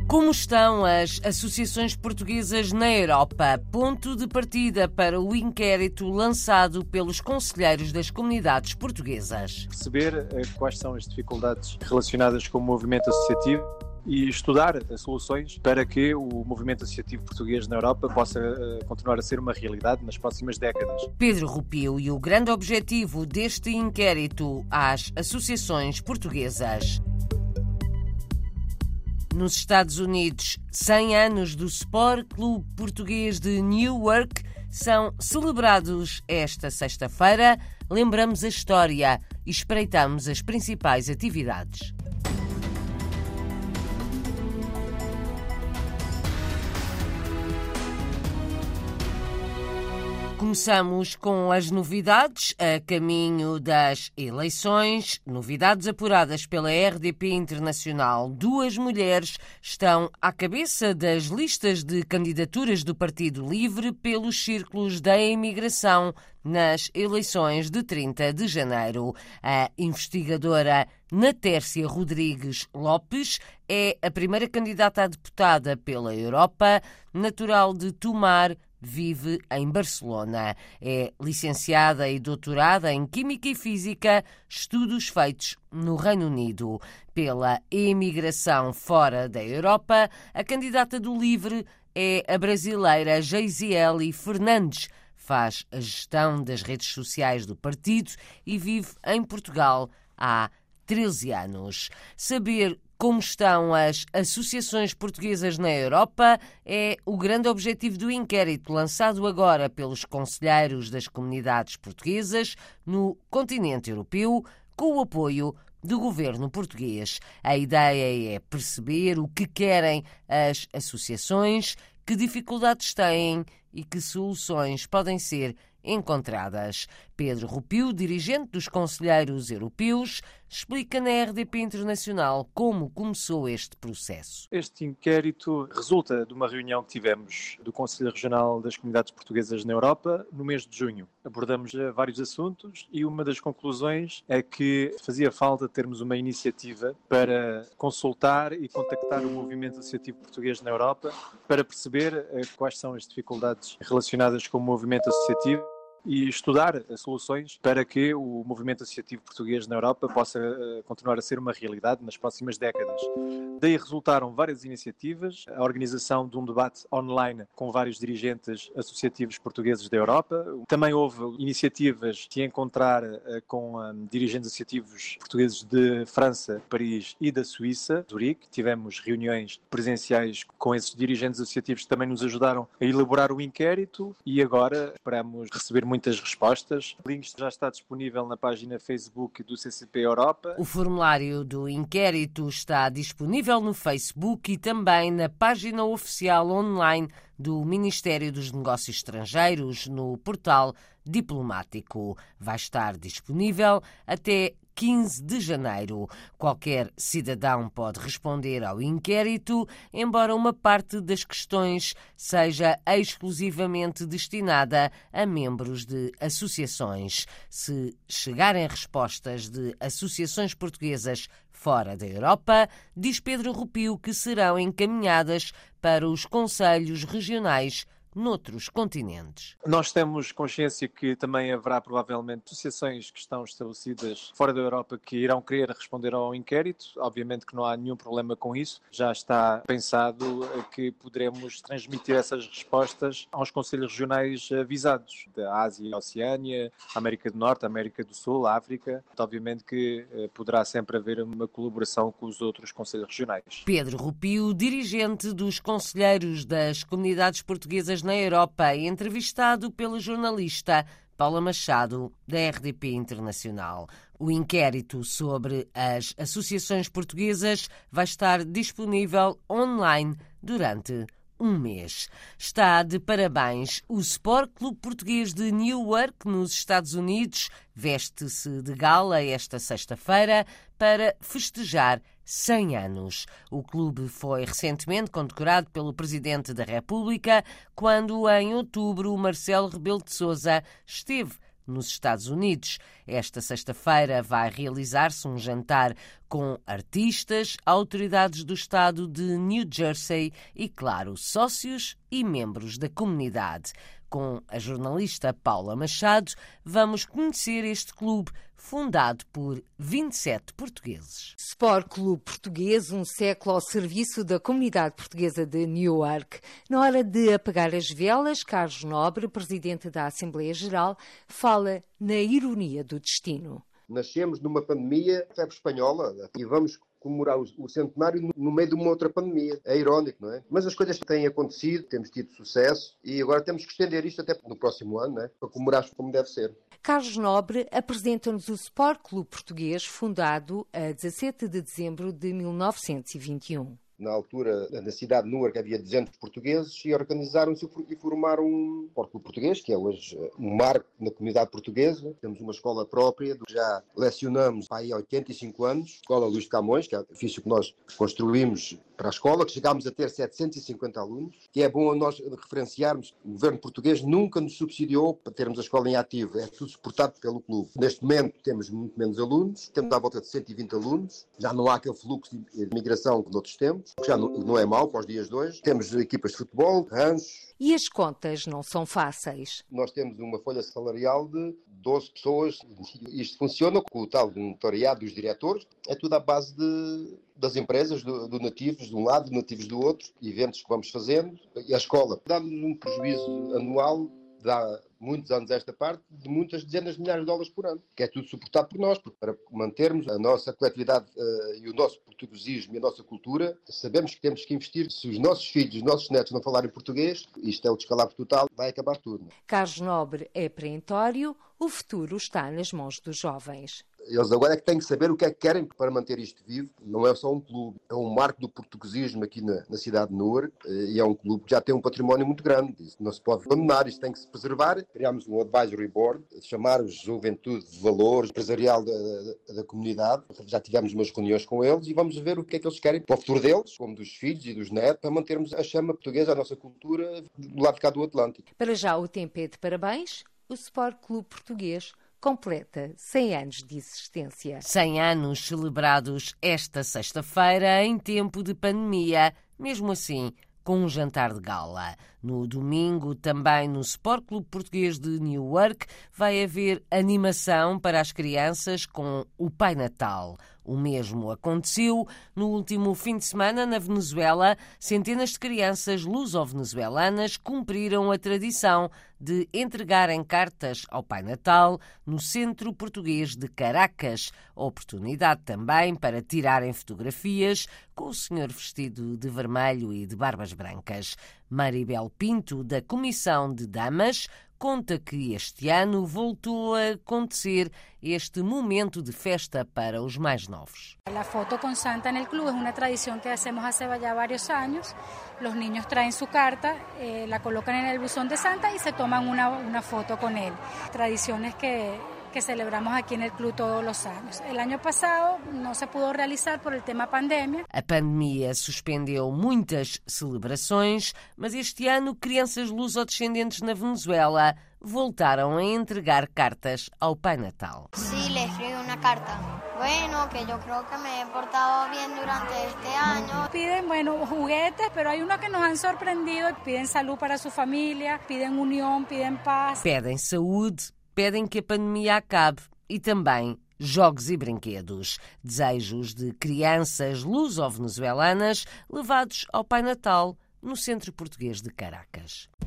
Como estão as associações portuguesas na Europa? Ponto de partida para o inquérito lançado pelos conselheiros das comunidades portuguesas. Perceber quais são as dificuldades relacionadas com o movimento associativo e estudar soluções para que o movimento associativo português na Europa possa continuar a ser uma realidade nas próximas décadas. Pedro Rupio, e o grande objetivo deste inquérito às associações portuguesas. Nos Estados Unidos, 100 anos do Sport Clube Português de Newark são celebrados esta sexta-feira. Lembramos a história e espreitamos as principais atividades. Começamos com as novidades a caminho das eleições. Novidades apuradas pela RDP Internacional. 2 mulheres estão à cabeça das listas de candidaturas do Partido Livre pelos círculos da imigração nas eleições de 30 de janeiro. A investigadora Natércia Rodrigues Lopes é a primeira candidata a deputada pela Europa, natural de Tomar. Vive em Barcelona. É licenciada e doutorada em Química e Física, estudos feitos no Reino Unido. Pela imigração fora da Europa, a candidata do Livre é a brasileira Geisiele Fernandes. Faz a gestão das redes sociais do partido e vive em Portugal há 13 anos. Saber como estão as associações portuguesas na Europa é o grande objetivo do inquérito lançado agora pelos conselheiros das comunidades portuguesas no continente europeu, com o apoio do governo português. A ideia é perceber o que querem as associações, que dificuldades têm e que soluções podem ser encontradas. Pedro Rupio, dirigente dos conselheiros europeus, explica na RDP Internacional como começou este processo. Este inquérito resulta de uma reunião que tivemos do Conselho Regional das Comunidades Portuguesas na Europa no mês de junho. Abordamos vários assuntos e uma das conclusões é que fazia falta termos uma iniciativa para consultar e contactar o movimento associativo português na Europa para perceber quais são as dificuldades relacionadas com o movimento associativo e estudar soluções para que o movimento associativo português na Europa possa continuar a ser uma realidade nas próximas décadas. Daí resultaram várias iniciativas, a organização de um debate online com vários dirigentes associativos portugueses da Europa. Também houve iniciativas de encontrar com dirigentes associativos portugueses de França, Paris e da Suíça, Zurique. Tivemos reuniões presenciais com esses dirigentes associativos que também nos ajudaram a elaborar o inquérito e agora esperamos receber muitas respostas. O link já está disponível na página Facebook do CCP Europa. O formulário do inquérito está disponível no Facebook e também na página oficial online do Ministério dos Negócios Estrangeiros, no portal diplomático. Vai estar disponível até 15 de janeiro. Qualquer cidadão pode responder ao inquérito, embora uma parte das questões seja exclusivamente destinada a membros de associações. Se chegarem respostas de associações portuguesas fora da Europa, diz Pedro Rupio que serão encaminhadas para os conselhos regionais noutros continentes. Nós temos consciência que também haverá provavelmente associações que estão estabelecidas fora da Europa que irão querer responder ao inquérito. Obviamente que não há nenhum problema com isso. Já está pensado que poderemos transmitir essas respostas aos conselhos regionais visados, da Ásia e Oceânia, América do Norte, América do Sul, África. Obviamente que poderá sempre haver uma colaboração com os outros conselhos regionais. Pedro Rupio, dirigente dos conselheiros das comunidades portuguesas na Europa, entrevistado pela jornalista Paula Machado, da RDP Internacional. O inquérito sobre as associações portuguesas vai estar disponível online durante um mês. Está de parabéns o Sport Clube Português de Newark, nos Estados Unidos. Veste-se de gala esta sexta-feira para festejar 100 anos. O clube foi recentemente condecorado pelo Presidente da República, quando, em outubro, Marcelo Rebelo de Sousa esteve nos Estados Unidos. Esta sexta-feira vai realizar-se um jantar com artistas, autoridades do estado de New Jersey e, claro, sócios e membros da comunidade. Com a jornalista Paula Machado, vamos conhecer este clube fundado por 27 portugueses. Sport Clube Português, um século ao serviço da comunidade portuguesa de Newark. Na hora de apagar as velas, Carlos Nobre, presidente da Assembleia Geral, fala na ironia do destino. Nascemos numa pandemia, febre espanhola, e vamos comemorar o centenário no meio de uma outra pandemia. É irónico, não é? Mas as coisas têm acontecido, temos tido sucesso e agora temos que estender isto até no próximo ano, não é? Para comemorar como deve ser. Carlos Nobre apresenta-nos o Sport Clube Português, fundado a 17 de dezembro de 1921. Na altura, na cidade de Newark, havia 200 portugueses e organizaram-se e formaram um Sport Clube Português, que é hoje um marco na comunidade portuguesa. Temos uma escola própria, que já lecionamos há 85 anos, a Escola Luís de Camões, que é o edifício que nós construímos para a escola, que chegámos a ter 750 alunos, que é bom nós referenciarmos. O governo português nunca nos subsidiou para termos a escola em ativo, é tudo suportado pelo clube. Neste momento temos muito menos alunos, temos à volta de 120 alunos, já não há aquele fluxo de migração que noutros tempos, que já não é mau para os dias de hoje. Temos equipas de futebol, ranchos. E as contas não são fáceis. Nós temos uma folha salarial de 12 pessoas. Isto funciona com o tal notariado dos diretores. É tudo à base das empresas, do nativos de um lado, nativos do outro, eventos que vamos fazendo. E a escola dá-nos um prejuízo anual, dá muitos anos esta parte, de muitas dezenas de milhares de dólares por ano, que é tudo suportado por nós, porque para mantermos a nossa coletividade e o nosso portuguesismo e a nossa cultura, sabemos que temos que investir. Se os nossos filhos, os nossos netos não falarem português, isto é o descalabro total, vai acabar tudo. Carlos Nobre é perentório, o futuro está nas mãos dos jovens. Eles agora é que têm que saber o que é que querem para manter isto vivo. Não é só um clube, é um marco do portuguesismo aqui na cidade de Newark e é um clube que já tem um património muito grande. Isso não se pode abandonar, isto tem que se preservar. Criámos um advisory board, chamar os Juventude de Valores, empresarial da comunidade. Já tivemos umas reuniões com eles e vamos ver o que é que eles querem para o futuro deles, como dos filhos e dos netos, para mantermos a chama portuguesa, a nossa cultura, do lado de cá do Atlântico. Para já o tempo é de parabéns, o Sport Clube Português completa 100 anos de existência. 100 anos celebrados esta sexta-feira em tempo de pandemia, mesmo assim com um jantar de gala. No domingo, também no Sport Clube Português de Newark, vai haver animação para as crianças com o Pai Natal. O mesmo aconteceu no último fim de semana na Venezuela. Centenas de crianças luso-venezuelanas cumpriram a tradição de entregarem cartas ao Pai Natal no Centro Português de Caracas. Oportunidade também para tirarem fotografias com o senhor vestido de vermelho e de barbas brancas. Maribel Pinto, da Comissão de Damas, conta que este ano voltou a acontecer este momento de festa para os mais novos. La foto con Santa en el club es una tradición que hacemos hace ya varios años. Los niños traen su carta, la colocan en el buzón de Santa y se toman una foto con él. Tradiciones que celebramos aqui no clube todos os anos. O ano passado não se pudo realizar por el tema pandemia. A pandemia suspendeu muitas celebrações, mas este ano crianças luso-descendentes na Venezuela voltaram a entregar cartas ao Pai Natal. Sí, le escribí una carta. Bueno, que yo creo que me he portado bien durante este año. Piden, juguetes, pero hay unos que nos han sorprendido. Piden salud para su familia, piden unión, piden paz. Pedem saúde, pedem que a pandemia acabe e também jogos e brinquedos. Desejos de crianças luso-venezuelanas levados ao Pai Natal no Centro Português de Caracas.